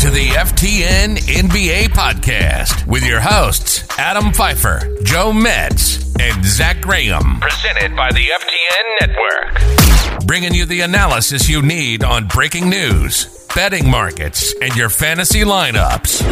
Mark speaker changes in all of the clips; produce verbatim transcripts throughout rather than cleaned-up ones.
Speaker 1: to the F T N N B A podcast with your hosts, Adam Pfeiffer, Joe Metz, and Zach Graham. Presented by the F T N Network. Bringing you the analysis you need on breaking news, betting markets, and your fantasy lineups.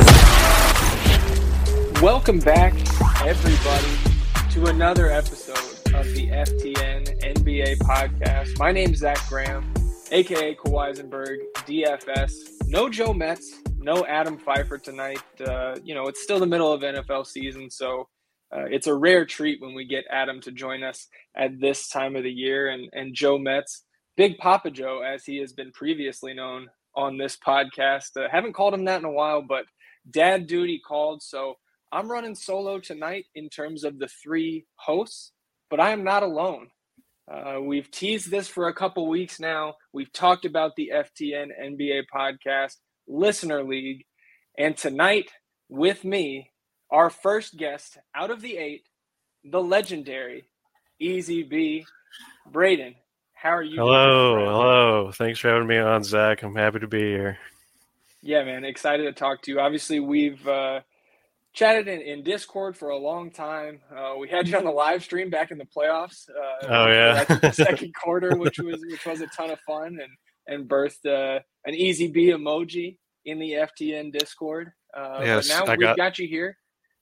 Speaker 2: Welcome back, everybody, to another episode of the F T N N B A podcast. My name's Zach Graham, a k a. Kawaisenberg, D F S. No Joe Metz, no Adam Pfeiffer tonight. Uh, you know, it's still the middle of N F L season, so uh, it's a rare treat when we get Adam to join us at this time of the year. And, and Joe Metz, Big Papa Joe, as he has been previously known on this podcast. Uh, haven't called him that in a while, but dad duty called, so I'm running solo tonight in terms of the three hosts, but I am not alone. Uh, we've teased this for a couple weeks now. We've talked about the F T N N B A podcast, Listener League, and tonight with me, our first guest out of the eight, the legendary Easy B, Braden. How are you?
Speaker 3: Hello, hello. Thanks for having me on, Zach. I'm happy to be here.
Speaker 2: Yeah, man, excited to talk to you. Obviously, we've uh, chatted in, in Discord for a long time. Uh, we had you on the live stream back in the playoffs. Uh,
Speaker 3: oh yeah,
Speaker 2: the second quarter, which was which was a ton of fun, and and birthed uh, an Easy B emoji in the F T N Discord. Uh,
Speaker 3: yes,
Speaker 2: but now
Speaker 3: I
Speaker 2: we've
Speaker 3: got,
Speaker 2: got you here.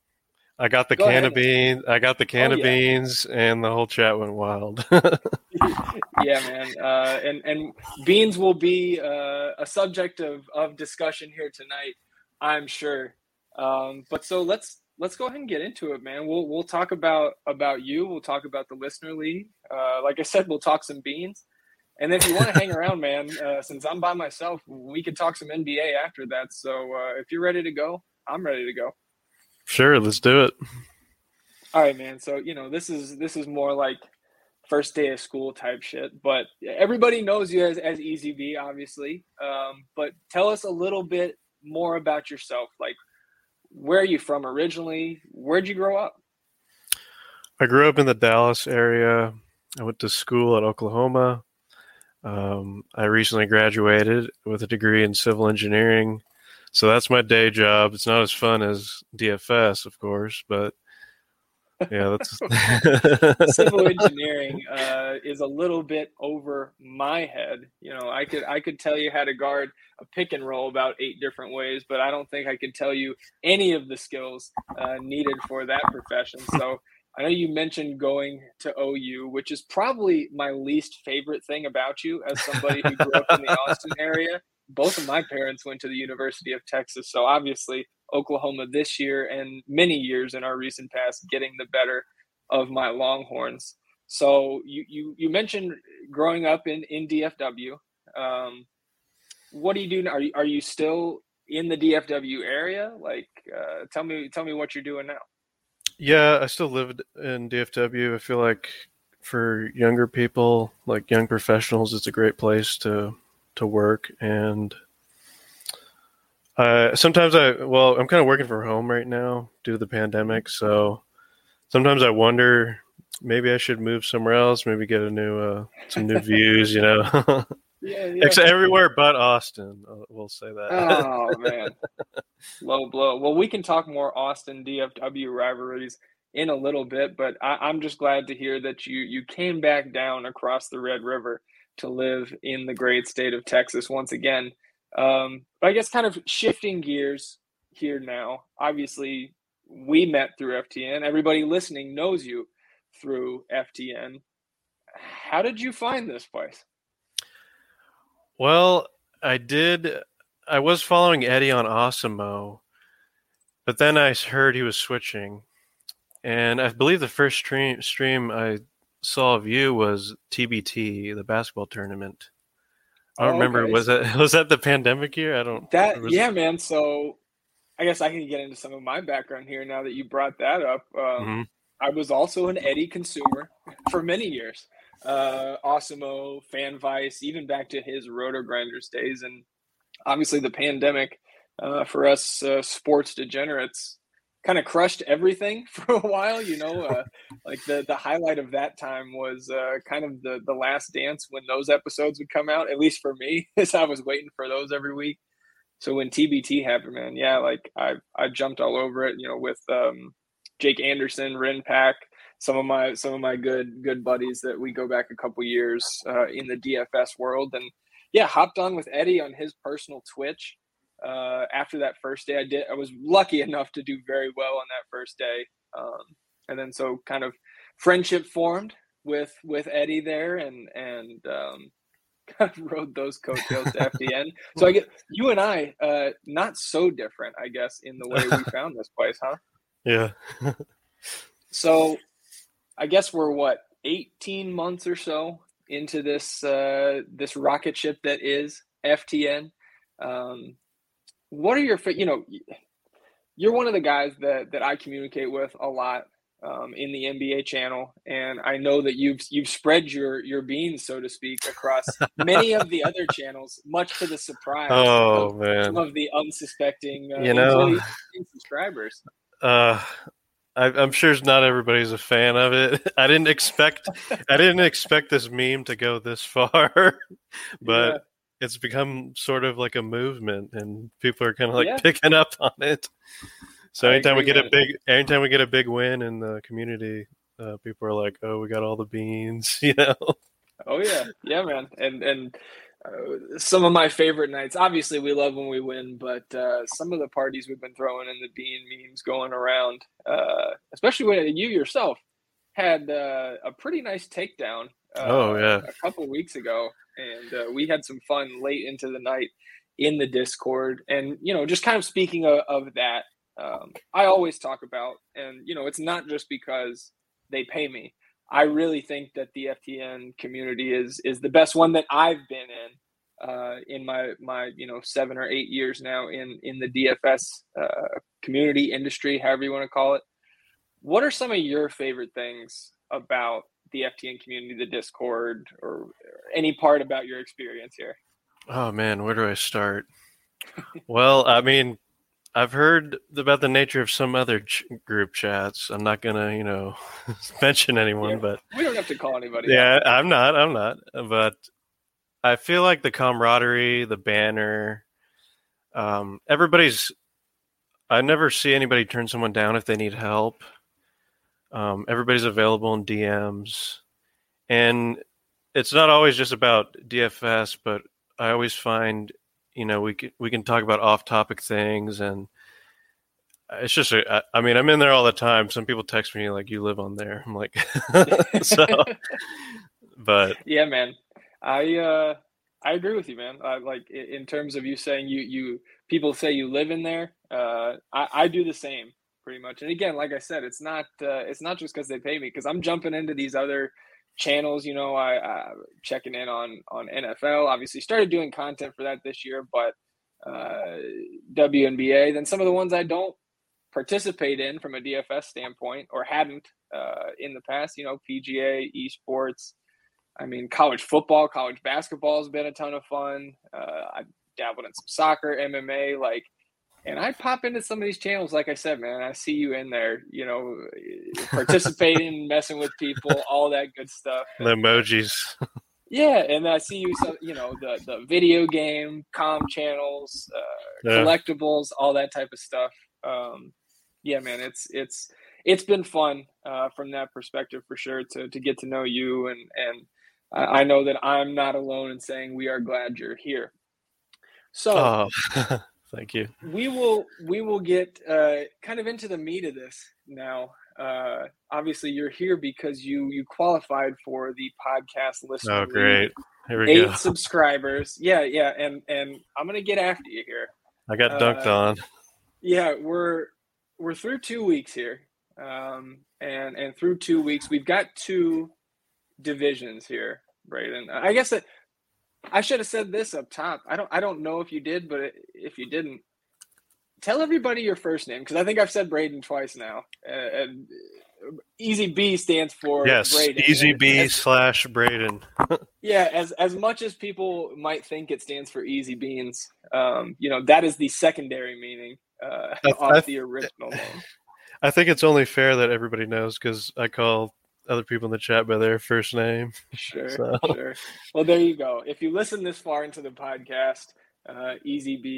Speaker 3: I got the
Speaker 2: Go
Speaker 3: can
Speaker 2: ahead.
Speaker 3: of beans. I got the can
Speaker 2: Oh,
Speaker 3: of
Speaker 2: yeah.
Speaker 3: beans, and the whole chat went wild.
Speaker 2: Yeah, man, uh, and and beans will be uh, a subject of of discussion here tonight, I'm sure. Um, but so let's let's go ahead and get into it, man. We'll we'll talk about about you. We'll talk about the Listener League. Uh, like I said, we'll talk some beans. And if you want to hang around, man, uh, since I'm by myself, we could talk some N B A after that. So uh, if you're ready to go, I'm ready to go.
Speaker 3: Sure, let's do it.
Speaker 2: All right, man. So you know this is this is more like first day of school type shit. But everybody knows you as as Easy B, obviously. Um, but tell us a little bit more about yourself. Like, where are you from originally? Where'd you grow up?
Speaker 3: I grew up in the Dallas area. I went to school at Oklahoma. Um, I recently graduated with a degree in civil engineering. So that's my day job. It's not as fun as D F S, of course, but yeah, that's
Speaker 2: Civil engineering uh, is a little bit over my head. You know, I could I could tell you how to guard a pick and roll about eight different ways, but I don't think I could tell you any of the skills uh, needed for that profession. So I know you mentioned going to O U, which is probably my least favorite thing about you as somebody who grew up in the Austin area. Both of my parents went to the University of Texas, so obviously Oklahoma this year and many years in our recent past getting the better of my Longhorns. So you you, you mentioned growing up in, in D F W. Um, what do you do now? Are you, are you still in the D F W area? Like, uh, tell me tell me what you're doing now.
Speaker 3: Yeah, I still live in D F W. I feel like for younger people, like young professionals, it's a great place to to work. And uh, sometimes I, well, I'm kind of working from home right now due to the pandemic. So sometimes I wonder, maybe I should move somewhere else, maybe get a new, uh, some new views, you know,
Speaker 2: Yeah, yeah.
Speaker 3: except everywhere but Austin. We'll say that.
Speaker 2: Oh, man. Low blow. Well, we can talk more Austin D F W rivalries in a little bit, but I, I'm just glad to hear that you you came back down across the Red River to live in the great state of Texas once again. Um, but I guess kind of shifting gears here now. Obviously, we met through F T N. Everybody listening knows you through F T N. How did you find this place?
Speaker 3: Well, I did. I was following Eddie on Awesemo, but then I heard he was switching. And I believe the first stream, stream I saw of you was T B T, the basketball tournament. I don't
Speaker 2: Oh,
Speaker 3: remember.
Speaker 2: okay.
Speaker 3: Was that was that the pandemic year? I don't.
Speaker 2: That
Speaker 3: was
Speaker 2: yeah,
Speaker 3: it?
Speaker 2: man. So I guess I can get into some of my background here now that you brought that up. Um,
Speaker 3: Mhm.
Speaker 2: I was also an Eddie consumer for many years. Uh, Awesemo, FanVice, even back to his Roto Grinders days, and obviously the pandemic uh, for us uh, sports degenerates kind of crushed everything for a while. You know, uh, like the the highlight of that time was uh, kind of the the Last Dance when those episodes would come out. At least for me, as I was waiting for those every week. So when T B T happened, man, yeah, like I I jumped all over it, you know, with um, Jake Anderson, Rin Pack, some of my some of my good good buddies that we go back a couple years uh, in the D F S world, and yeah, hopped on with Eddie on his personal Twitch. Uh, after that first day, I did I was lucky enough to do very well on that first day, um, and then so kind of friendship formed with with Eddie there, and and um, kind of rode those coattails to F T N. So I get you and I, uh, not so different, I guess, in the way we found this place, huh?
Speaker 3: Yeah.
Speaker 2: So I guess we're what, eighteen months or so into this uh, this rocket ship that is F T N. Um, what are your, you know, you're one of the guys that that I communicate with a lot um, in the N B A channel, and I know that you've you've spread your your beans, so to speak, across many of the other channels, much to the surprise
Speaker 3: Oh
Speaker 2: of
Speaker 3: man,
Speaker 2: some of the unsuspecting uh,
Speaker 3: you know,
Speaker 2: subscribers.
Speaker 3: Uh, I, I'm sure not everybody's a fan of it. I didn't expect I didn't expect this meme to go this far, but yeah. It's become sort of like a movement, and people are kind of like yeah. picking up on it. So anytime agree, we get man. a big, anytime we get a big win in the community, uh, people are like, "Oh, we got all the beans," you know.
Speaker 2: Oh yeah, yeah, man. And and uh, some of my favorite nights. Obviously, we love when we win, but uh, some of the parties we've been throwing in the bean memes going around, uh, especially when you yourself had uh, a pretty nice takedown. Uh,
Speaker 3: oh yeah,
Speaker 2: a couple of weeks ago, and uh, we had some fun late into the night in the Discord. And you know, just kind of speaking of, of that. Um, I always talk about, and you know, it's not just because they pay me. I really think that the F T N community is is the best one that I've been in uh, in my my you know seven or eight years now in in the D F S uh, community industry, however you want to call it. What are some of your favorite things about the F T N community, the Discord, or, or any part about your experience here?
Speaker 3: Oh man, where do I start? Well, I mean. I've heard about the nature of some other ch- group chats. I'm not gonna, you know, mention anyone,
Speaker 2: yeah,
Speaker 3: but
Speaker 2: we don't have to call anybody.
Speaker 3: Yeah, out. I'm not. I'm not. But I feel like the camaraderie, the banner, um, everybody's. I never see anybody turn someone down if they need help. Um, everybody's available in D Ms, and it's not always just about D F S, but I always find. You know, we can, we can talk about off-topic things, and it's just, a, I mean, I'm in there all the time. Some people text me like, "You live on there." I'm like, so, but
Speaker 2: yeah, man, I uh, I agree with you, man. Uh, like in terms of you saying you you people say you live in there, uh, I, I do the same pretty much. And again, like I said, it's not uh, it's not just because they pay me, because I'm jumping into these other channels, you know, I, I checking in on on N F L. Obviously, started doing content for that this year, but uh, W N B A. Then some of the ones I don't participate in from a D F S standpoint, or hadn't uh, in the past. You know, P G A, esports. I mean, college football, college basketball has been a ton of fun. Uh, I dabbled in some soccer, M M A, like. And I pop into some of these channels, like I said, man, I see you in there, you know, participating, messing with people, all that good stuff.
Speaker 3: The emojis.
Speaker 2: Yeah, and I see you, you know, the, the video game, comm channels, uh, yeah. collectibles, all that type of stuff. Um, yeah, man, it's it's it's been fun uh, from that perspective for sure to to get to know you, and and I know that I'm not alone in saying we are glad you're here. So.
Speaker 3: Oh. Thank you.
Speaker 2: We will we will get uh, kind of into the meat of this now. Uh, obviously, you're here because you you qualified for the podcast listener.
Speaker 3: Oh, great! Here we
Speaker 2: Eight
Speaker 3: go.
Speaker 2: subscribers. Yeah, yeah, and and I'm gonna get after you here.
Speaker 3: I got dunked uh, on.
Speaker 2: Yeah, we're we're through two weeks here, um, and and through two weeks we've got two divisions here, Braden. I guess that. I should have said this up top. I don't I don't know if you did, but if you didn't, tell everybody your first name, because I think I've said Braden twice now. Uh, and Easy B stands for
Speaker 3: yes,
Speaker 2: Braden.
Speaker 3: Easy B as, slash Braden.
Speaker 2: Yeah, as as much as people might think it stands for Easy Beans, um, you know, that is the secondary meaning uh, I, off I, the original name.
Speaker 3: I think it's only fair that everybody knows, because I call other people in the chat by their first name.
Speaker 2: Sure,
Speaker 3: so.
Speaker 2: sure. Well, there you go. If you listen this far into the podcast, uh, Easy B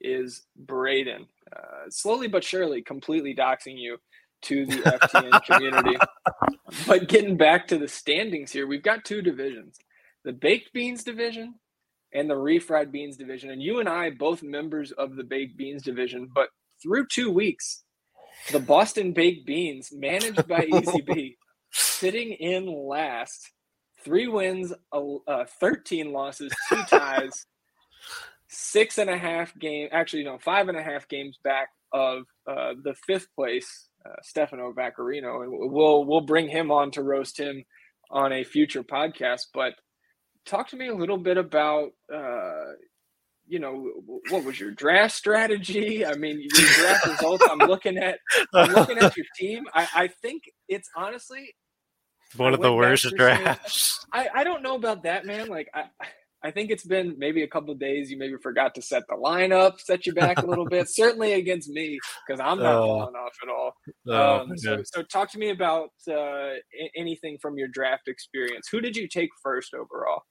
Speaker 2: is Braden. Uh, slowly but surely, completely doxing you to the F T N community. But getting back to the standings here, we've got two divisions, the Baked Beans division and the Refried Beans division. And you and I, both members of the Baked Beans division, but through two weeks, the Boston Baked Beans, managed by Easy B, sitting in last, three wins, uh, thirteen losses, two ties, six and a half game, actually no, five and a half games back of uh, the fifth place, uh, Stefano Vaccarino, and we'll we'll bring him on to roast him on a future podcast. But talk to me a little bit about, uh, you know, what was your draft strategy? I mean, your draft results. I'm looking at, I'm looking at your team. I, I think it's honestly
Speaker 3: one of the worst drafts.
Speaker 2: I, I don't know about that, man. Like I. I think it's been maybe a couple of days. You maybe forgot to set the lineup, set you back a little bit. Certainly against me, because I'm not
Speaker 3: oh.
Speaker 2: falling off at all.
Speaker 3: Oh,
Speaker 2: um, so, so talk to me about uh, anything from your draft experience. Who did you take first overall?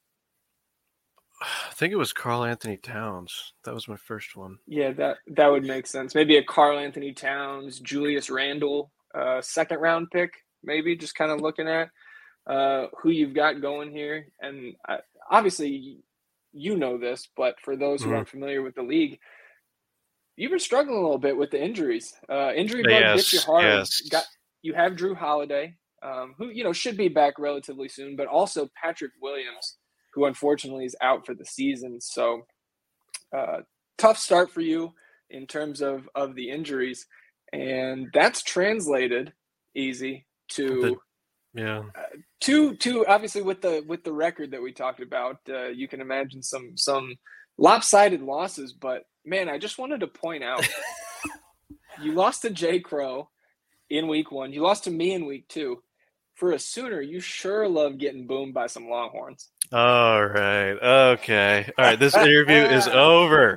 Speaker 3: I think it was Karl Anthony Towns. That was my first one.
Speaker 2: Yeah, that that would make sense. Maybe a Karl Anthony Towns, Julius Randle, uh, second round pick. Maybe just kind of looking at uh, who you've got going here, and. I, Obviously, you know this, but for those who mm-hmm. aren't familiar with the league, you've been struggling a little bit with the injuries. Uh, injury bug
Speaker 3: yes,
Speaker 2: hit you hard.
Speaker 3: Yes.
Speaker 2: Got, you have Drew Holiday, um, who you know should be back relatively soon, but also Patrick Williams, who unfortunately is out for the season. So, uh, tough start for you in terms of, of the injuries, and that's translated easy to.
Speaker 3: The- Yeah.
Speaker 2: Uh, two, two. Obviously, with the with the record that we talked about, uh, you can imagine some some lopsided losses. But man, I just wanted to point out, you lost to Jay Crow in week one. You lost to me in week two. For a Sooner, you sure love getting boomed by some Longhorns.
Speaker 3: All right. Okay. All right. This interview is over.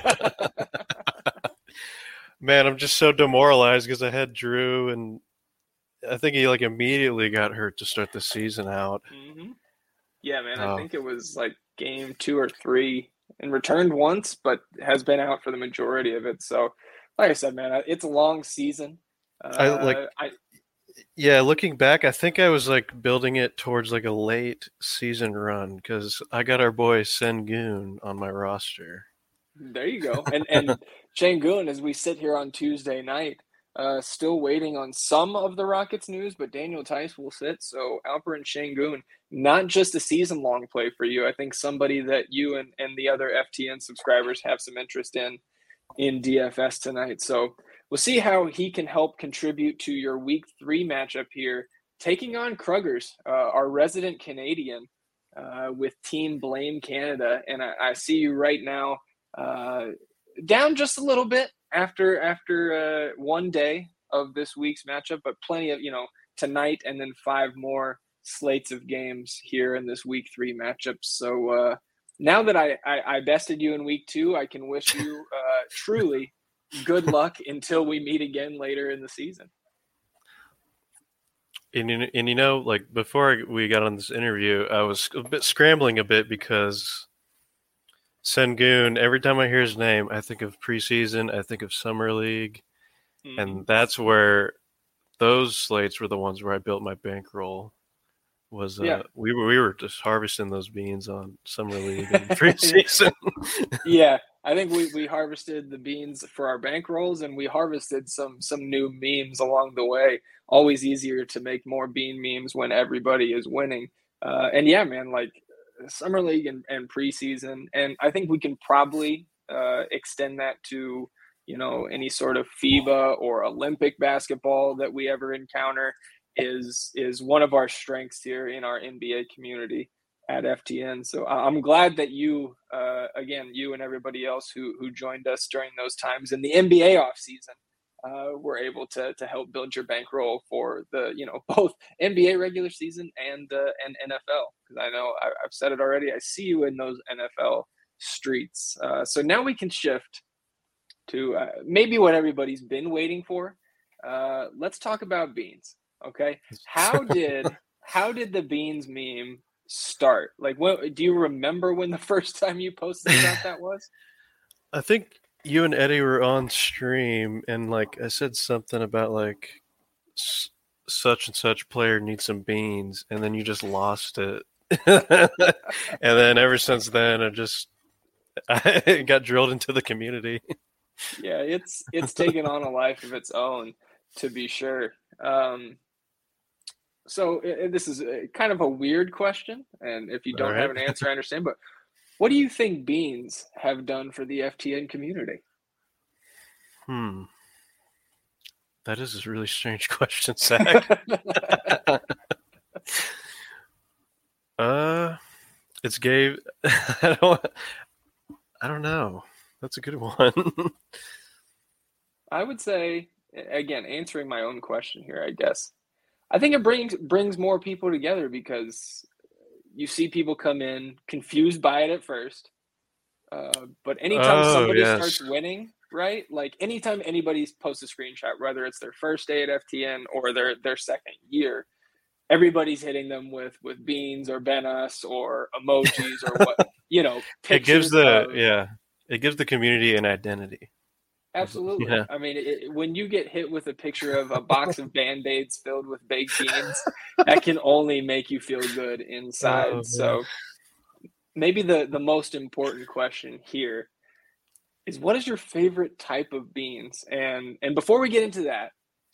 Speaker 3: Man, I'm just so demoralized because I had Drew and. I think he like immediately got hurt to start the season out.
Speaker 2: Mm-hmm. Yeah, man.
Speaker 3: Oh.
Speaker 2: I think it was like game two or three and returned once, but has been out for the majority of it. So, like I said, man, it's a long season. Uh,
Speaker 3: I like, I, yeah, looking back, I think I was like building it towards like a late season run because I got our boy Sengun on my roster.
Speaker 2: There you go. And, and Sengun, as we sit here on Tuesday night, Uh, still waiting on some of the Rockets news, but Daniel Theis will sit. So Alperen Sengun, not just a season-long play for you. I think somebody that you and, and the other F T N subscribers have some interest in in D F S tonight. So we'll see how he can help contribute to your week three matchup here, taking on Kruggers, uh, our resident Canadian, uh, with Team Blame Canada. And I, I see you right now uh, down just a little bit. After after uh, one day of this week's matchup, but plenty of, you know, tonight and then five more slates of games here in this week three matchup. So uh, now that I, I, I bested you in week two, I can wish you uh, truly good luck until we meet again later in the season.
Speaker 3: And, and you know, like before we got on this interview, I was a bit scrambling a bit because Sengun, every time I hear his name, I think of preseason, I think of Summer League, mm-hmm. and that's where those slates were the ones where I built my bankroll. Was uh, yeah. we were we were just harvesting those beans on Summer League and preseason.
Speaker 2: Yeah, I think we, we harvested the beans for our bankrolls, and we harvested some some new memes along the way. Always easier to make more bean memes when everybody is winning. Uh, and yeah, man, like. Summer League and, and preseason, and I think we can probably uh, extend that to, you know, any sort of FIBA or Olympic basketball that we ever encounter is is one of our strengths here in our N B A community at F T N. So I'm glad that you, uh, again, you and everybody else who who joined us during those times in the N B A offseason uh, were able to to help build your bankroll for the, you know, both N B A regular season and uh, and N F L. Because I know I, I've said it already. I see you in those N F L streets. Uh, so now we can shift to uh, maybe what everybody's been waiting for. Uh, let's talk about beans. Okay, how did how did the beans meme start? Like, what do you remember when the first time you posted about that was?
Speaker 3: I think you and Eddie were on stream, and like I said something about like s- such and such player needs some beans, and then you just lost it. And then ever since then, I just I got drilled into the community.
Speaker 2: Yeah, it's it's taken on a life of its own, to be sure. Um, so i- this is a, kind of a weird question, and if you
Speaker 3: All
Speaker 2: don't have
Speaker 3: right.
Speaker 2: an answer, I understand. But what do you think beans have done for the F T N community?
Speaker 3: Hmm. That is a really strange question, Zach. uh, it's gave. I don't. I don't know. That's a good one.
Speaker 2: I would say, again, answering my own question here, I guess. I think it brings brings more people together because you see people come in confused by it at first. Uh, but anytime
Speaker 3: Oh
Speaker 2: somebody
Speaker 3: yes.
Speaker 2: starts winning, right? Like anytime anybody posts a screenshot, whether it's their first day at F T N or their their second year, everybody's hitting them with with beans or Benas or emojis or what you know
Speaker 3: It gives
Speaker 2: pictures
Speaker 3: the
Speaker 2: of.
Speaker 3: yeah. It gives the community an identity.
Speaker 2: Absolutely.
Speaker 3: Yeah.
Speaker 2: I mean, it, when you get hit with a picture of a box of Band-Aids filled with baked beans, that can only make you feel good inside.
Speaker 3: Oh yeah.
Speaker 2: So maybe the, the most important question here is, what is your favorite type of beans? And and before we get into that,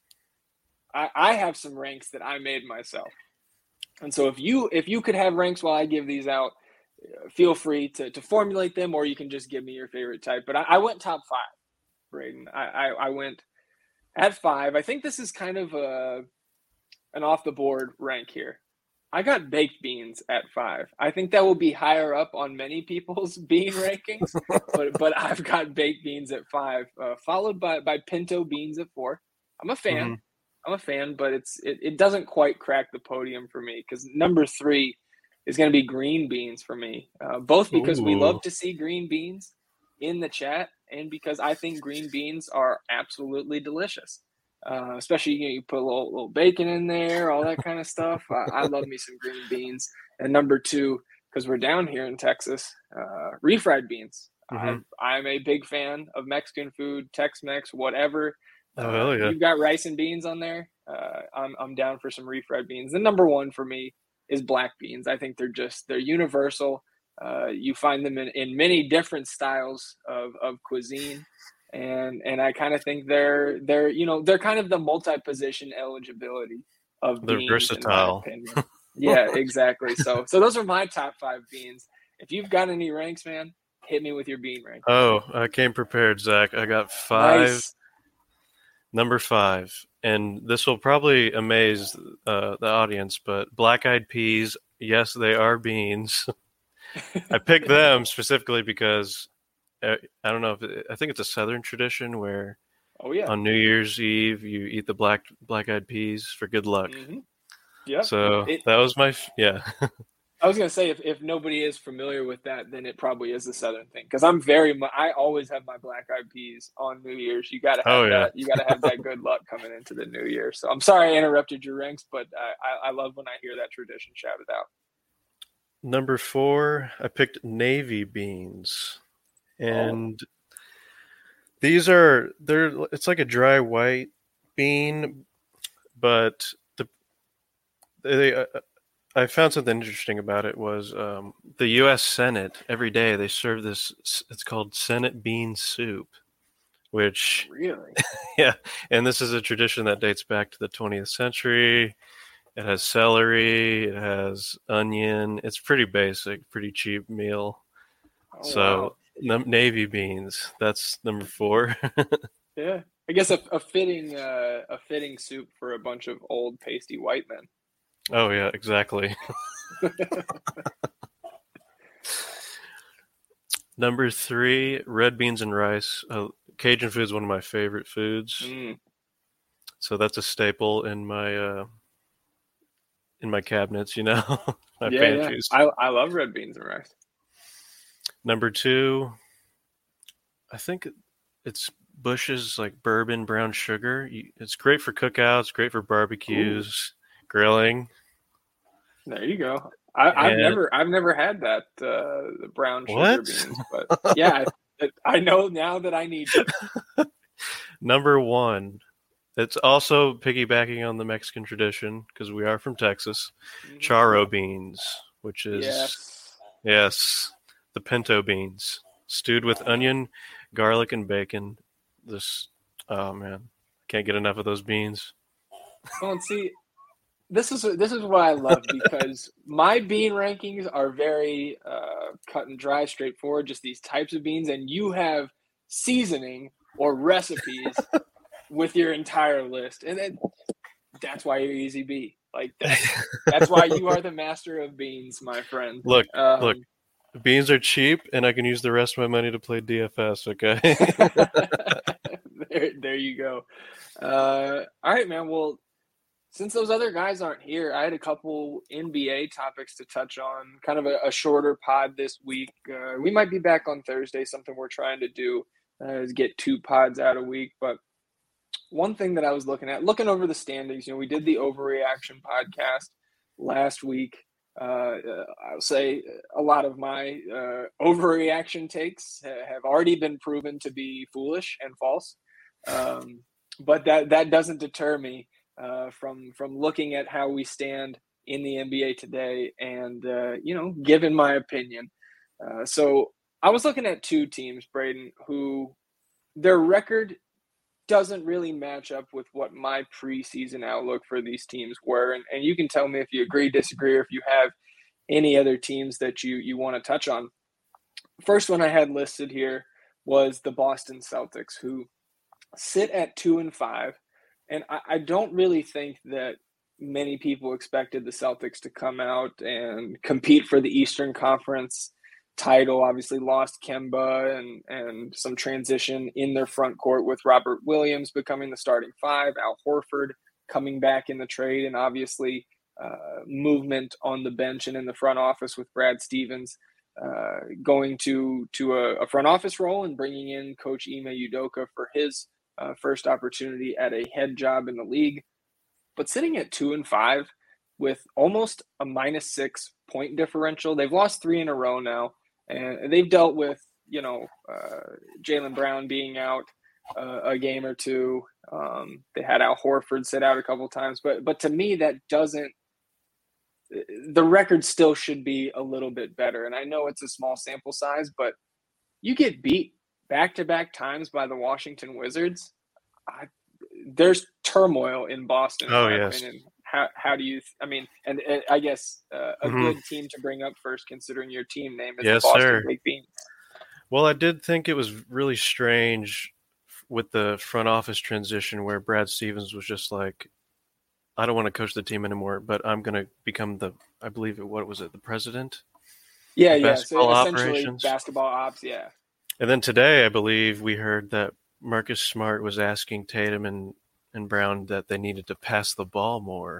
Speaker 2: I, I have some ranks that I made myself. And so if you if you could have ranks while I give these out, feel free to, to formulate them, or you can just give me your favorite type. But I, I went top five. Braden. I, I, I went at five. I think this is kind of a, an off the board rank here. I got baked beans at five. I think that will be higher up on many people's bean rankings, but but I've got baked beans at five, uh, followed by by pinto beans at four. I'm a fan.
Speaker 3: Mm-hmm.
Speaker 2: I'm a fan, but it's it, it doesn't quite crack the podium for me because number three is going to be green beans for me, uh, both because we
Speaker 3: Ooh.
Speaker 2: love to see green beans in the chat and because I think green beans are absolutely delicious. Uh, especially you, know, you put a little, little bacon in there, all that kind of stuff. I, I love me some green beans. And number two, because we're down here in Texas, uh, refried beans.
Speaker 3: Mm-hmm.
Speaker 2: I'm a big fan of Mexican food, Tex-Mex, whatever.
Speaker 3: Oh
Speaker 2: Uh,
Speaker 3: hell yeah.
Speaker 2: You've got rice and beans on there. Uh, I'm I'm down for some refried beans. The number one for me is black beans. I think they're just they're universal. Uh, you find them in, in many different styles of, of cuisine, and and I kind of think they're they're you know they're kind of the multi-position eligibility of
Speaker 3: They're
Speaker 2: beans in my
Speaker 3: versatile.
Speaker 2: opinion. Yeah, exactly. So so those are my top five beans. If you've got any ranks, man, hit me with your bean rank.
Speaker 3: Oh, I came prepared, Zach. I got five.
Speaker 2: Nice.
Speaker 3: Number five, and this will probably amaze uh, the audience, but black-eyed peas, yes, they are beans. I picked them specifically because uh, I don't know if it, I think it's a Southern tradition where
Speaker 2: Oh yeah.
Speaker 3: on New Year's Eve you eat the black black-eyed peas for good luck.
Speaker 2: Mm-hmm. Yeah.
Speaker 3: So
Speaker 2: It,
Speaker 3: that was my f- yeah.
Speaker 2: I was gonna say if, if nobody is familiar with that, then it probably is a Southern thing. Because I'm very mu- I always have my black eyed peas on New Year's. You gotta have
Speaker 3: Oh, yeah.
Speaker 2: that. You gotta have that good luck coming into the New Year. So I'm sorry I interrupted your ranks, but I, I, I love when I hear that tradition shouted out.
Speaker 3: Number four, I picked navy beans, and oh. these are they're it's like a dry white bean, but the they. Uh, I found something interesting about it was um, the U S Senate every day they serve this. It's called Senate bean soup, which
Speaker 2: really,
Speaker 3: yeah, and this is a tradition that dates back to the twentieth century. It has celery, it has onion. It's pretty basic, pretty cheap meal.
Speaker 2: oh,
Speaker 3: So
Speaker 2: wow.
Speaker 3: n- navy beans. That's number four.
Speaker 2: Yeah, I guess a, a fitting uh, a fitting soup for a bunch of old pasty white men.
Speaker 3: Oh yeah, exactly. Number three, red beans and rice. Uh, Cajun food is one of my favorite foods,
Speaker 2: Mm.
Speaker 3: so that's a staple in my uh, in my cabinets. You know, my
Speaker 2: yeah,
Speaker 3: pantries.
Speaker 2: yeah. I I love red beans and rice.
Speaker 3: Number two, I think it's Bush's like bourbon brown sugar. It's great for cookouts, great for barbecues. Ooh. Grilling.
Speaker 2: There you go. I, I've never, I've never had that uh, the brown sugar
Speaker 3: what?
Speaker 2: beans, but yeah, I know now that I need to.
Speaker 3: Number one, it's also piggybacking on the Mexican tradition because we are from Texas.
Speaker 2: Mm-hmm.
Speaker 3: Charro beans, which is
Speaker 2: Yes.
Speaker 3: yes, the pinto beans, stewed with onion, garlic, and bacon. This, oh man, can't get enough of those beans.
Speaker 2: Well, and see, this is this is what I love because my bean rankings are very uh, cut and dry, straightforward. Just these types of beans, and you have seasoning or recipes with your entire list, and then that's why you're Easy B. Like that's, that's why you are the master of beans, my friend.
Speaker 3: Look,
Speaker 2: um,
Speaker 3: look, beans are cheap, and I can use the rest of my money to play D F S. Okay.
Speaker 2: there, there you go. Uh, all right, man. Well, since those other guys aren't here, I had a couple N B A topics to touch on. Kind of a, a shorter pod this week. Uh, we might be back on Thursday. Something we're trying to do uh, is get two pods out a week, but. One thing that I was looking at, looking over the standings, you know, we did the Overreaction podcast last week. Uh, I'll say a lot of my uh, overreaction takes have already been proven to be foolish and false. Um, but that, that doesn't deter me uh, from, from looking at how we stand in the N B A today and, uh, you know, giving my opinion. Uh, so I was looking at two teams, Braden, who their record doesn't really match up with what my preseason outlook for these teams were. And, and you can tell me if you agree, disagree, or if you have any other teams that you, you want to touch on. First one I had listed here was the Boston Celtics, who sit at two and five. And I, I don't really think that many people expected the Celtics to come out and compete for the Eastern Conference title. Obviously lost Kemba and and some transition in their front court with Robert Williams becoming the starting five, Al Horford coming back in the trade, and obviously uh, movement on the bench and in the front office with Brad Stevens uh, going to to a, a front office role and bringing in Coach Ime Udoka for his uh, first opportunity at a head job in the league. But sitting at two and five with almost a minus six point differential, they've lost three in a row now. And they've dealt with, you know, uh, Jaylen Brown being out uh, a game or two. Um, they had Al Horford sit out a couple times. But but to me, that doesn't – the record still should be a little bit better. And I know it's a small sample size, but you get beat back-to-back times by the Washington Wizards. I, there's turmoil in Boston.
Speaker 3: Oh,
Speaker 2: in my
Speaker 3: yes.
Speaker 2: opinion. How how do you – I mean, and, and I guess uh, a
Speaker 3: Mm-hmm.
Speaker 2: good team to bring up first considering your team name is
Speaker 3: Yes,
Speaker 2: the Boston
Speaker 3: sir.
Speaker 2: Baked Beans.
Speaker 3: Well, I did think it was really strange with the front office transition where Brad Stevens was just like, I don't want to coach the team anymore, but I'm going to become the, I believe it, what was it, the president?
Speaker 2: Yeah,
Speaker 3: The
Speaker 2: yeah.
Speaker 3: basketball
Speaker 2: So essentially
Speaker 3: operations.
Speaker 2: basketball ops, yeah.
Speaker 3: And then today, I believe we heard that Marcus Smart was asking Tatum and, and Brown that they needed to pass the ball more.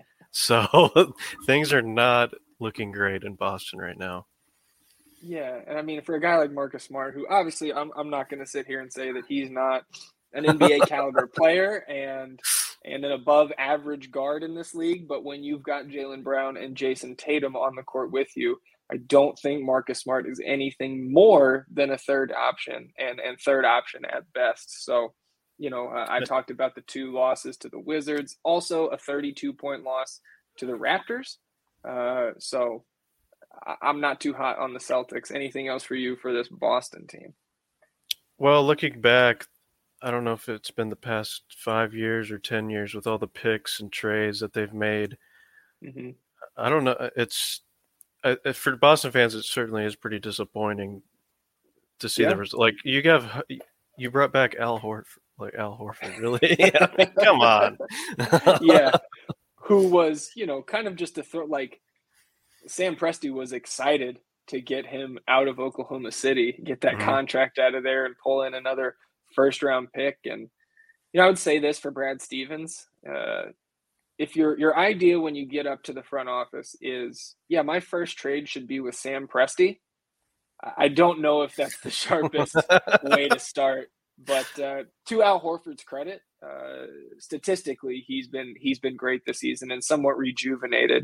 Speaker 3: So things are not looking great in Boston right now.
Speaker 2: Yeah, and I mean, for a guy like Marcus Smart, who obviously I'm I'm not going to sit here and say that he's not an N B A caliber player and and an above average guard in this league, but when you've got Jaylen Brown and Jason Tatum on the court with you, I don't think Marcus Smart is anything more than a third option and and third option at best. So, you know, uh, I talked about the two losses to the Wizards, also a thirty-two point loss to the Raptors. Uh, so I'm not too hot on the Celtics. Anything else for you for this Boston team?
Speaker 3: Well, looking back, I don't know if it's been the past five years or ten years with all the picks and trades that they've made.
Speaker 2: Mm-hmm.
Speaker 3: I don't know. It's I, for Boston fans, it certainly is pretty disappointing to see
Speaker 2: Yeah.
Speaker 3: the result. Like you have, you brought back Al Horford, like Al Horford, really? I mean, come on.
Speaker 2: Yeah, who was, you know, kind of just a throw. Like Sam Presti was excited to get him out of Oklahoma City, get that
Speaker 3: Mhm.
Speaker 2: contract out of there, and pull in another first round pick. And you know, I would say this for Brad Stevens. Uh, if your your idea when you get up to the front office is, yeah, my first trade should be with Sam Presti, I don't know if that's the sharpest way to start. But uh, to Al Horford's credit, uh, statistically, he's been he's been great this season and somewhat rejuvenated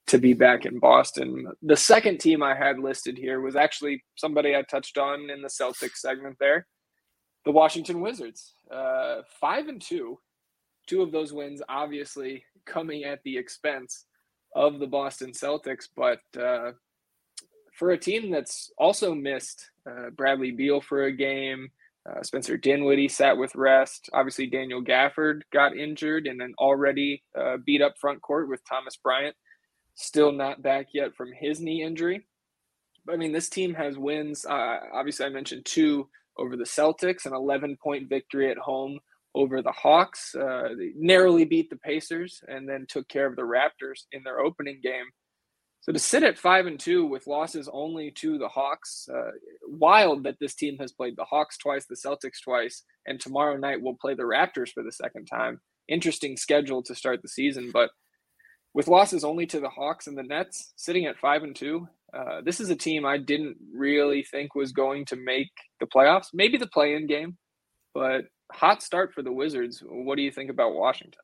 Speaker 2: to be back in Boston. The second team I had listed here was actually somebody I touched on in the Celtics segment there, the Washington Wizards. Uh, five and two, two of those wins obviously coming at the expense of the Boston Celtics, but uh, for a team that's also missed uh, Bradley Beal for a game, uh, Spencer Dinwiddie sat with rest. Obviously, Daniel Gafford got injured in an already uh, beat up front court with Thomas Bryant still not back yet from his knee injury. But I mean, this team has wins. Uh, obviously, I mentioned two over the Celtics, an eleven-point victory at home over the Hawks. Uh, they narrowly beat the Pacers and then took care of the Raptors in their opening game. So to sit at five and two with losses only to the Hawks, uh, wild that this team has played the Hawks twice, the Celtics twice, and tomorrow night we'll play the Raptors for the second time. Interesting schedule to start the season, but with losses only to the Hawks and the Nets, sitting at five and two, uh, this is a team I didn't really think was going to make the playoffs. Maybe the play-in game, but hot start for the Wizards. What do you think about Washington?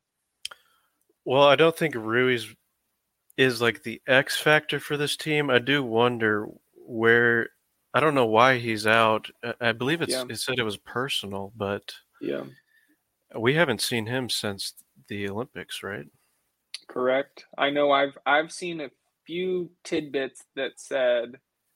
Speaker 3: Well, I don't think Rui's is like the X factor for this team. I do wonder where. I don't know why he's out. I believe it's
Speaker 2: Yeah.
Speaker 3: it said it was personal, but
Speaker 2: Yeah,
Speaker 3: we haven't seen him since the Olympics, right?
Speaker 2: correct. I know I've I've seen a few tidbits that said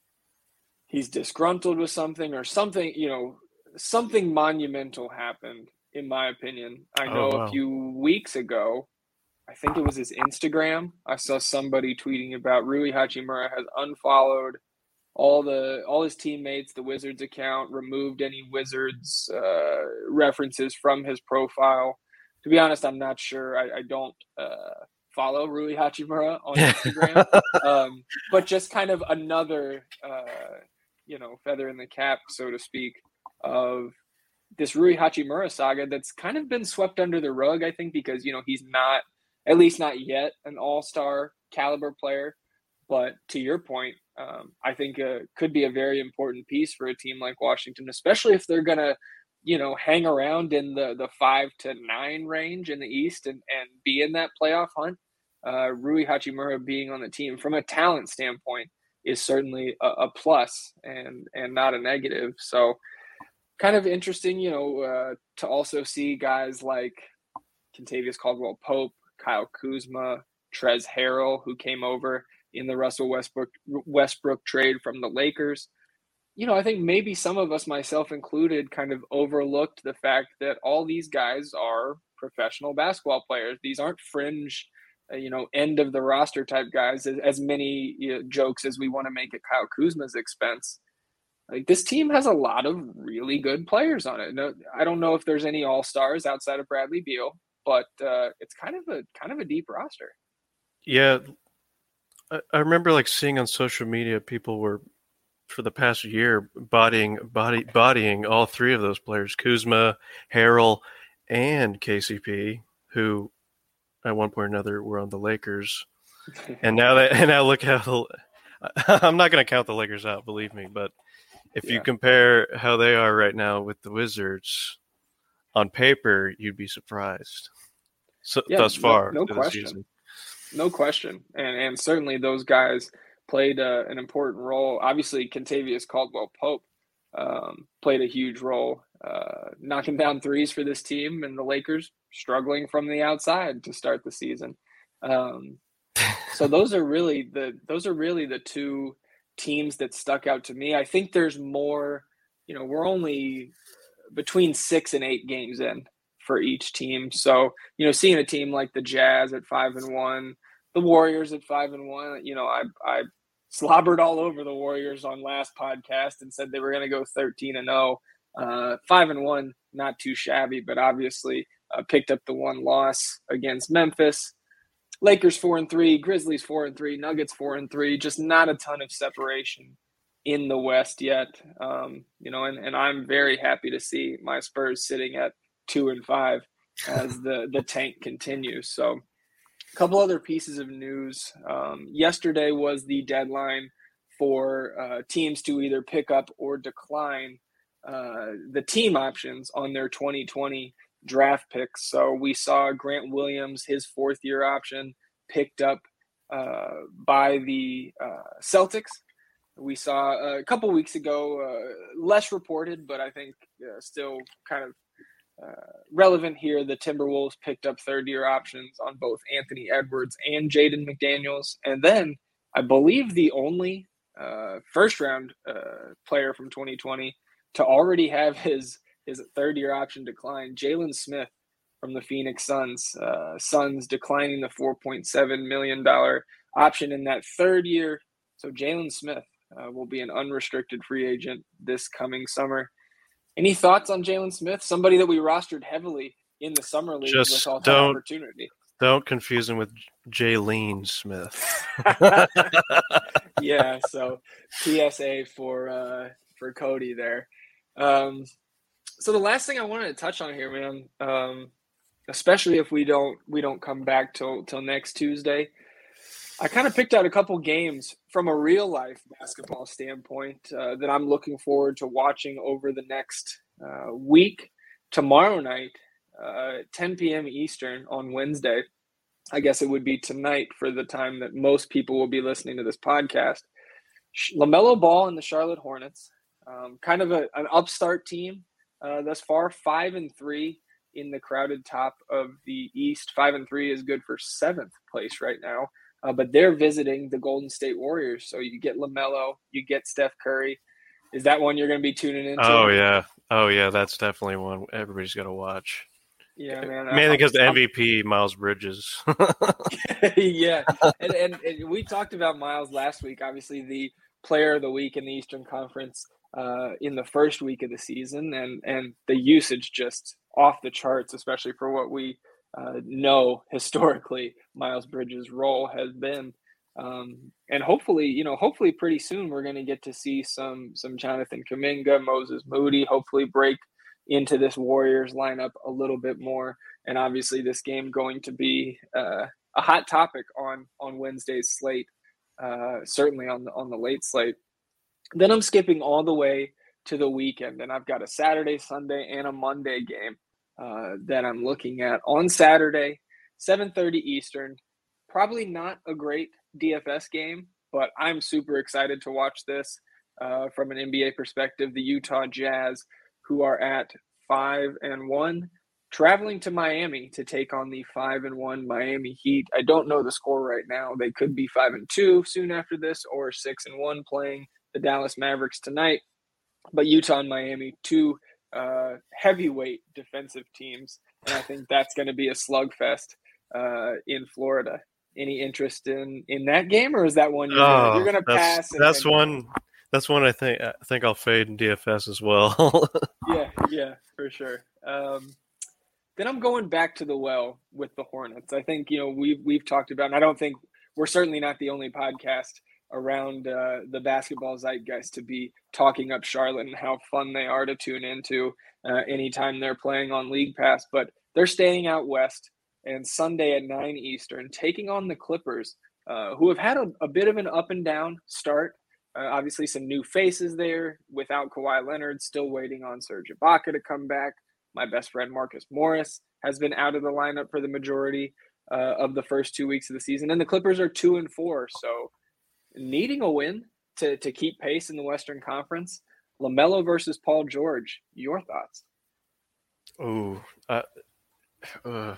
Speaker 2: he's disgruntled with something or something, you know, something monumental happened, in my opinion. I know
Speaker 3: Oh, wow.
Speaker 2: a few weeks ago, I think it was his Instagram, I saw somebody tweeting about Rui Hachimura has unfollowed all the all his teammates, the Wizards account, removed any Wizards uh, references from his profile. To be honest, I'm not sure. I, I don't uh, follow Rui Hachimura on Instagram, um, but just kind of another, uh, you know, feather in the cap, so to speak, of this Rui Hachimura saga that's kind of been swept under the rug, I think, because, you know, he's not, at least not yet, an all-star caliber player. But to your point, um, I think uh, could be a very important piece for a team like Washington, especially if they're going to, you know, hang around in the, the five to nine range in the East and, and be in that playoff hunt. Uh, Rui Hachimura being on the team from a talent standpoint is certainly a, a plus and, and not a negative. So kind of interesting, you know, uh, to also see guys like Kentavious Caldwell-Pope, Kyle Kuzma, Trez Harrell, who came over in the Russell Westbrook Westbrook trade from the Lakers. You know, I think maybe some of us, myself included, kind of overlooked the fact that all these guys are professional basketball players. These aren't fringe, uh, you know, end of the roster type guys, as, as many you know, jokes as we want to make at Kyle Kuzma's expense. Like, this team has a lot of really good players on it. No, I don't know if there's any all-stars outside of Bradley Beal, but uh, it's kind of a kind of a deep roster.
Speaker 3: Yeah, I, I remember like seeing on social media people were for the past year bodying body bodying all three of those players, Kuzma, Harrell, and K C P, who at one point or another were on the Lakers. And now that and now look how I'm not going to count the Lakers out, believe me, but if
Speaker 2: Yeah.
Speaker 3: you compare how they are right now with the Wizards, on paper, you'd be surprised. So
Speaker 2: Yeah,
Speaker 3: thus
Speaker 2: no-
Speaker 3: far,
Speaker 2: no
Speaker 3: to the
Speaker 2: question.
Speaker 3: season.
Speaker 2: No question. And and certainly those guys played uh, an important role. Obviously, Kentavious Caldwell-Pope um, played a huge role, uh, knocking down threes for this team, and the Lakers struggling from the outside to start the season. Um, so those are really the those are really the two teams that stuck out to me. I think there's more. You know, we're only between six and eight games in for each team. So, you know, seeing a team like the Jazz at five and one, the Warriors at five and one, you know, I I slobbered all over the Warriors on last podcast and said they were going to go thirteen and oh. Uh, five and one, not too shabby, but obviously uh, picked up the one loss against Memphis. Lakers four and three, Grizzlies four and three, Nuggets four and three. Just not a ton of separation in the West yet. Um, you know, and, and I'm very happy to see my Spurs sitting at two and five as the, the tank continues. So a couple other pieces of news. Um, yesterday was the deadline for uh, teams to either pick up or decline uh, the team options on their twenty twenty draft picks. So we saw Grant Williams, his fourth year option, picked up uh, by the uh, Celtics. We saw uh, a couple weeks ago, uh, less reported, but I think uh, still kind of uh, relevant here. The Timberwolves picked up third-year options on both Anthony Edwards and Jaden McDaniels. And then I believe the only uh, first-round uh, player from twenty twenty to already have his, his third-year option decline, Jalen Smith from the Phoenix Suns. Uh, Suns declining the four point seven million dollars option in that third year. So Jalen Smith Uh, will be an unrestricted free agent this coming summer. Any thoughts on Jalen Smith? Somebody that we rostered heavily in the summer league
Speaker 3: Just
Speaker 2: with all that
Speaker 3: don't,
Speaker 2: opportunity.
Speaker 3: Don't confuse him with Jalen Smith.
Speaker 2: Yeah, so P S A for uh, for Cody there. Um, so the last thing I wanted to touch on here, man, um, especially if we don't we don't come back till till next Tuesday. I kind of picked out a couple games from a real-life basketball standpoint uh, that I'm looking forward to watching over the next uh, week. Tomorrow night, uh, ten p.m. Eastern on Wednesday, I guess it would be tonight for the time that most people will be listening to this podcast. LaMelo Ball and the Charlotte Hornets, um, kind of a, an upstart team uh, thus far, five and three in the crowded top of the East. Five and three is good for seventh place right now. Uh, but they're visiting the Golden State Warriors. So you get LaMelo, you get Steph Curry. Is that one you're going to be tuning into?
Speaker 3: Oh, yeah. Oh, yeah. That's definitely one everybody's got to watch.
Speaker 2: Yeah, man.
Speaker 3: Mainly because the M V P, Miles Bridges.
Speaker 2: Yeah. And, and, and we talked about Miles last week, obviously the player of the week in the Eastern Conference uh, in the first week of the season. And, and the usage just off the charts, especially for what we – Uh, know historically Miles Bridges' role has been, um, and hopefully, you know, hopefully pretty soon we're going to get to see some some Jonathan Kuminga, Moses Moody, hopefully break into this Warriors lineup a little bit more. And obviously, this game going to be uh, a hot topic on on Wednesday's slate, uh, certainly on the on the late slate. Then I'm skipping all the way to the weekend, and I've got a Saturday, Sunday, and a Monday game Uh, that I'm looking at on Saturday, seven thirty Eastern. Probably not a great D F S game, but I'm super excited to watch this uh, from an N B A perspective. The Utah Jazz, who are at five and one, traveling to Miami to take on the five and one Miami Heat. I don't know the score right now. They could be five and two soon after this, or six and one playing the Dallas Mavericks tonight. But Utah and Miami, two Uh, heavyweight defensive teams, and I think that's going to be a slugfest uh, in Florida. Any interest in in that game, or is that one you're
Speaker 3: oh,
Speaker 2: going to pass?
Speaker 3: And, that's and, one. That's one I think I think I'll fade in D F S as well.
Speaker 2: yeah, yeah, for sure. Um, then I'm going back to the well with the Hornets. I think you know we've we've talked about, and I don't think we're certainly not the only podcast around uh, the basketball zeitgeist to be talking up Charlotte and how fun they are to tune into uh, anytime they're playing on League Pass. But they're staying out west, and Sunday at nine Eastern, taking on the Clippers, uh, who have had a, a bit of an up and down start. Uh, obviously, some new faces there without Kawhi Leonard, still waiting on Serge Ibaka to come back. My best friend Marcus Morris has been out of the lineup for the majority uh, of the first two weeks of the season. And the Clippers are two and four, so needing a win to, to keep pace in the Western Conference. LaMelo versus Paul George. Your thoughts?
Speaker 3: Oh, uh, uh,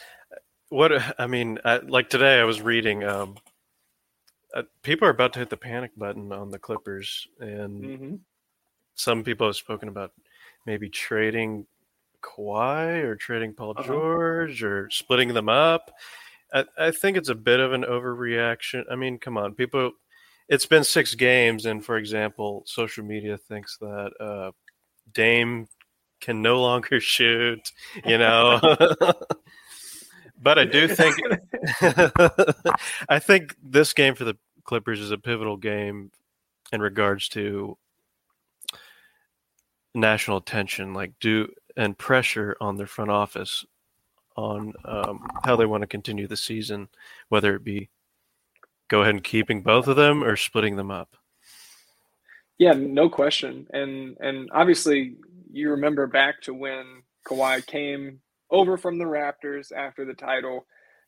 Speaker 3: what I mean, I, like today I was reading. Um, uh, people are about to hit the panic button on the Clippers, and mm-hmm. some people have spoken about maybe trading Kawhi or trading Paul uh-huh. George or splitting them up. I, I think it's a bit of an overreaction. I mean, come on, people. It's been six games, and for example, social media thinks that uh, Dame can no longer shoot. You know, but I do think I think this game for the Clippers is a pivotal game in regards to national attention, like do and pressure on their front office on um, how they want to continue the season, whether it be go ahead and keeping both of them or splitting them up.
Speaker 2: Yeah, no question. And and obviously you remember back to when Kawhi came over from the Raptors after the title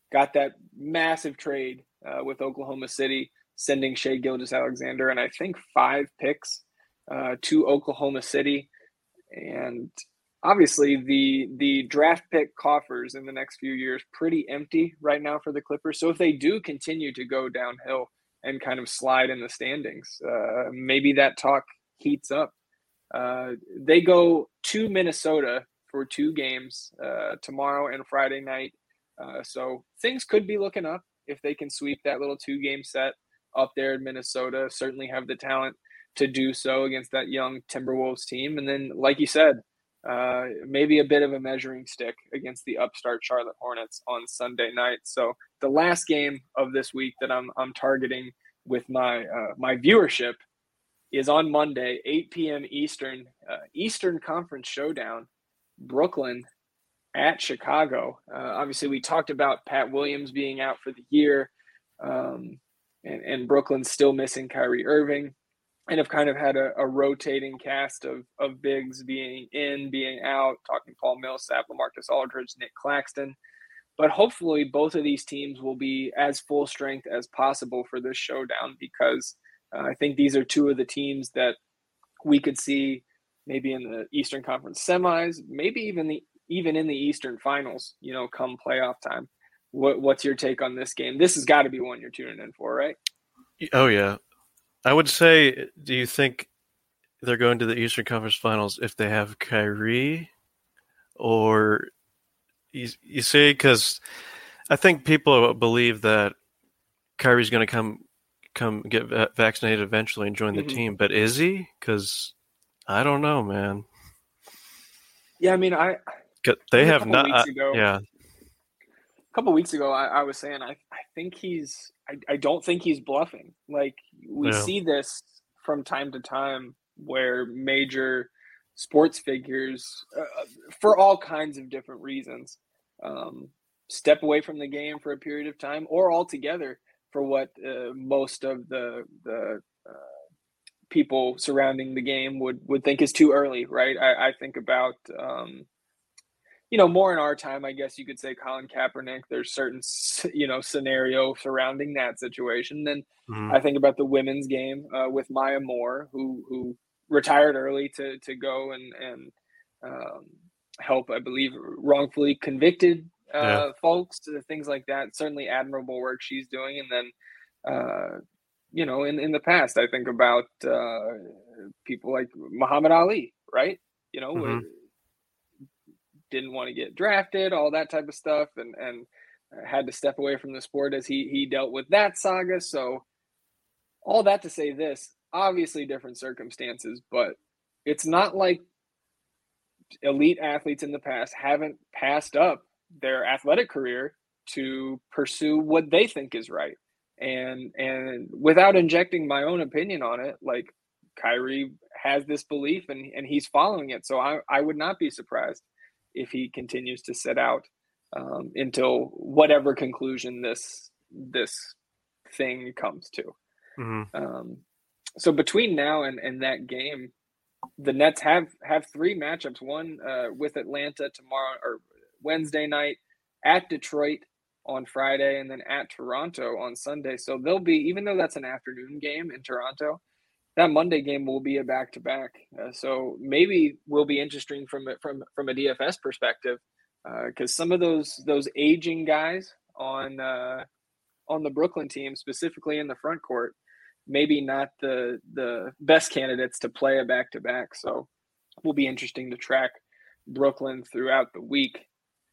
Speaker 2: got that massive trade uh, with Oklahoma City, sending Shai Gilgeous-Alexander and I think five picks uh, to Oklahoma City. And obviously the the draft pick coffers in the next few years pretty empty right now for the Clippers. So if they do continue to go downhill and kind of slide in the standings, uh, maybe that talk heats up. Uh, they go to Minnesota for two games uh, tomorrow and Friday night. Uh, so things could be looking up if they can sweep that little two-game set up there in Minnesota. Certainly have the talent to do so against that young Timberwolves team. And then, like you said, uh, maybe a bit of a measuring stick against the upstart Charlotte Hornets on Sunday night. So the last game of this week that I'm I'm targeting with my uh, my viewership is on Monday, eight p.m. Eastern, uh, Eastern Conference Showdown, Brooklyn at Chicago. Uh, obviously, we talked about Pat Williams being out for the year, um, and, and Brooklyn's still missing Kyrie Irving, and have kind of had a, a rotating cast of, of bigs being in, being out, talking Paul Millsap, LaMarcus Aldridge, Nick Claxton. But hopefully both of these teams will be as full strength as possible for this showdown, because Uh, I think these are two of the teams that we could see maybe in the Eastern Conference semis, maybe even the even in the Eastern Finals, you know, come playoff time. What What's your take on this game? This has got to be one you're tuning in for, right?
Speaker 3: Oh, yeah. I would say, do you think they're going to the Eastern Conference Finals if they have Kyrie? Or you, you see, because I think people believe that Kyrie's going to come come get vaccinated eventually and join the mm-hmm. team. But is he? Because I don't know, man.
Speaker 2: Yeah, I mean, I
Speaker 3: they have not.
Speaker 2: Ago,
Speaker 3: yeah,
Speaker 2: a couple weeks ago, I, I was saying I, I think he's. I, I don't think he's bluffing. Like we
Speaker 3: yeah.
Speaker 2: see this from time to time where major sports figures, uh, for all kinds of different reasons, um, step away from the game for a period of time, or altogether, for what uh, most of the the uh, people surrounding the game would, would think is too early, right? I, I think about, um, you know, more in our time, I guess you could say Colin Kaepernick. There's certain, you know, scenario surrounding that situation. Then mm-hmm. I think about the women's game uh, with Maya Moore, who who retired early to to go and and um, help, I believe, wrongfully convicted Uh, yeah. folks, to things like that. Certainly admirable work she's doing. And then, uh, you know, in, in the past, I think about uh, people like Muhammad Ali, right? You know, mm-hmm. didn't want to get drafted, all that type of stuff, and, and had to step away from the sport as he, he dealt with that saga. So all that to say this, obviously different circumstances, but it's not like elite athletes in the past haven't passed up their athletic career to pursue what they think is right. And and without injecting my own opinion on it, like Kyrie has this belief and, and he's following it. So I, I would not be surprised if he continues to sit out um, until whatever conclusion this this thing comes to.
Speaker 3: Mm-hmm.
Speaker 2: Um, so between now and, and that game, the Nets have, have three matchups, one uh, with Atlanta tomorrow or Wednesday night, at Detroit on Friday, and then at Toronto on Sunday. So they'll be, even though that's an afternoon game in Toronto, that Monday game will be a back-to-back. Uh, so maybe will be interesting from from from a D F S perspective, because uh, some of those those aging guys on uh, on the Brooklyn team, specifically in the front court, maybe not the the best candidates to play a back-to-back. So it will be interesting to track Brooklyn throughout the week.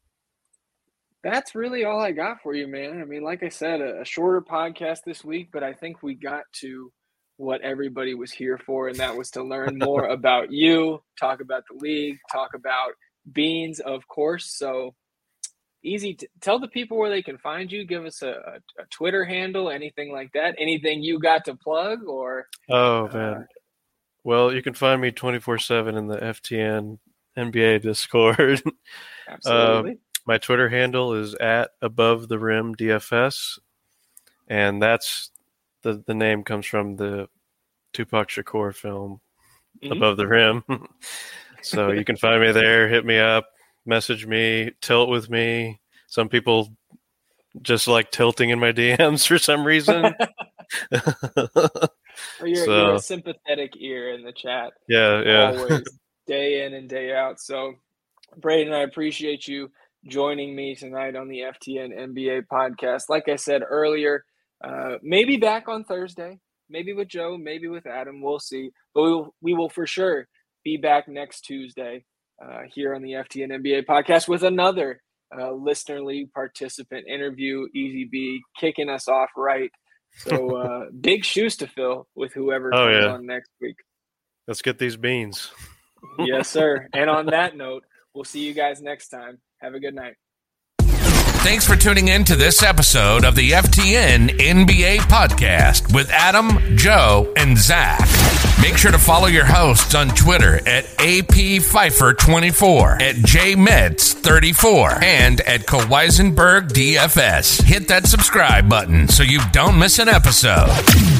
Speaker 2: That's really all I got for you, man. I mean, like I said, a, a shorter podcast this week, but I think we got to what everybody was here for, and that was to learn more about you, talk about the league, talk about Beans, of course. So easy to tell the people where they can find you. Give us a, a, a Twitter handle, anything like that. Anything you got to plug? Or
Speaker 3: oh man, uh, well, you can find me twenty-four seven in the F T N N B A Discord.
Speaker 2: Absolutely.
Speaker 3: um, my Twitter handle is at above the rim D F S, and that's the the name comes from the Tupac Shakur film, mm-hmm. Above the Rim. So you can find me there, hit me up, message me, tilt with me. Some people just like tilting in my D Ms for some reason.
Speaker 2: Well, you're,
Speaker 3: so,
Speaker 2: you're a sympathetic ear in the chat.
Speaker 3: Yeah, yeah.
Speaker 2: Always, day in and day out. So, Braden, I appreciate you joining me tonight on the F T N N B A podcast. Like I said earlier, uh, maybe back on Thursday, maybe with Joe, maybe with Adam. We'll see. But we will, we will for sure be back next Tuesday uh, here on the F T N N B A podcast with another uh, Listener League participant interview. Easy B kicking us off right. So uh, big shoes to fill with whoever
Speaker 3: oh,
Speaker 2: comes
Speaker 3: yeah.
Speaker 2: on next week.
Speaker 3: Let's get these beans.
Speaker 2: Yes, sir. And on that note, we'll see you guys next time. Have a good night.
Speaker 1: Thanks for tuning in to this episode of the F T N N B A podcast with Adam, Joe, and Zach. Make sure to follow your hosts on Twitter at A P Pfeiffer twenty-four, at J Mets thirty-four, and at Koweisenberg D F S. Hit that subscribe button so you don't miss an episode.